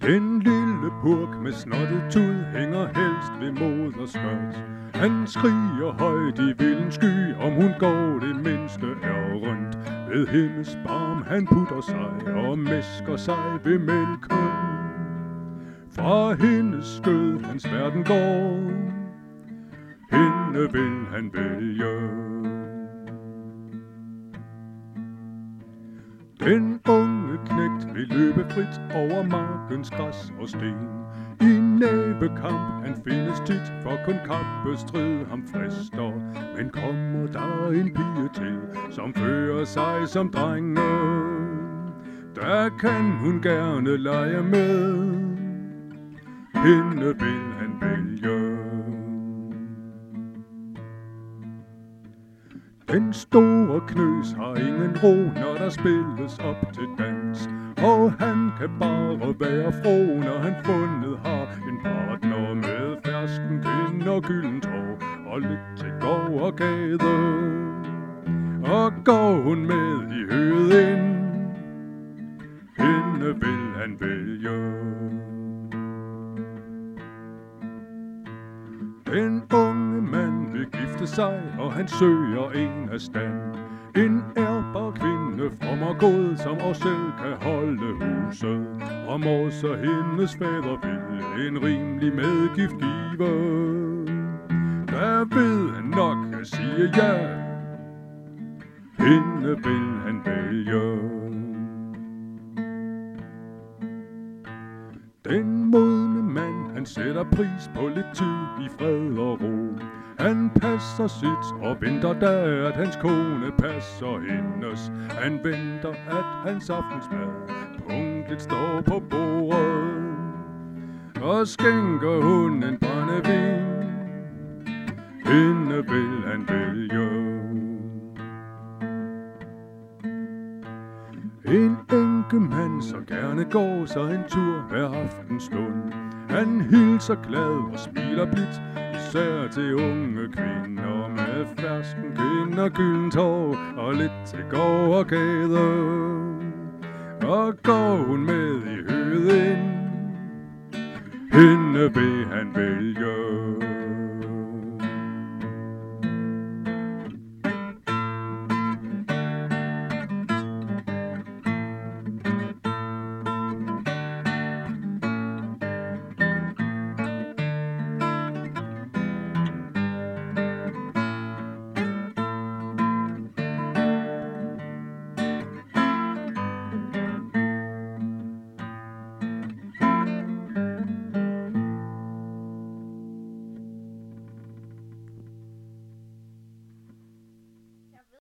Den lille purk med snottet tud hænger helst ved moderskørt. Han skriger højt i vilden sky, om hun går det mindste er rundt. Ved hendes barm han putter sig og mæsker sig ved mælken. Fra hendes skød hans verden går, hende vil han vælge. Den unge knægt vil løbe frit over markens græs og sten. I nævekamp han findes tit, for kun kappestrid ham frister. Men kommer der en pige til, som fører sig som drenge, der kan hun gerne lege med, hende vil han vælge. Den store knøs har ingen ro, når der spilles op til dans. Og han kan bare være fro, når han fundet har en partner med fersken kind og gyldent hår og lidt til gård og gade. Og går hun med i høet ind, hende vil han vælge. Den unge mand vil gifte sig, og han søger en af stand. En ærbar kvinde, from og god, som også selv kan holde huset. Om også hendes fader vil en rimelig medgift give, der ved han nok at sige ja, hende vil han vælge. Den modne mand, han sætter pris på lidt tid i fred og ro. Han passer sit og venter da, at hans kone passer hendes. Han venter, at hans aftensmad punktligt står på bordet. Og skænker hun en brændevin, hende vil han vælge. En enkemand så gerne går sig en tur hver aftenstund. Han hilser glad og smiler blidt, især til unge kvinder med fersken kind og gyldent hår og lidt til gård og gade. Og går hun med i høet ind, hende vil han vælge.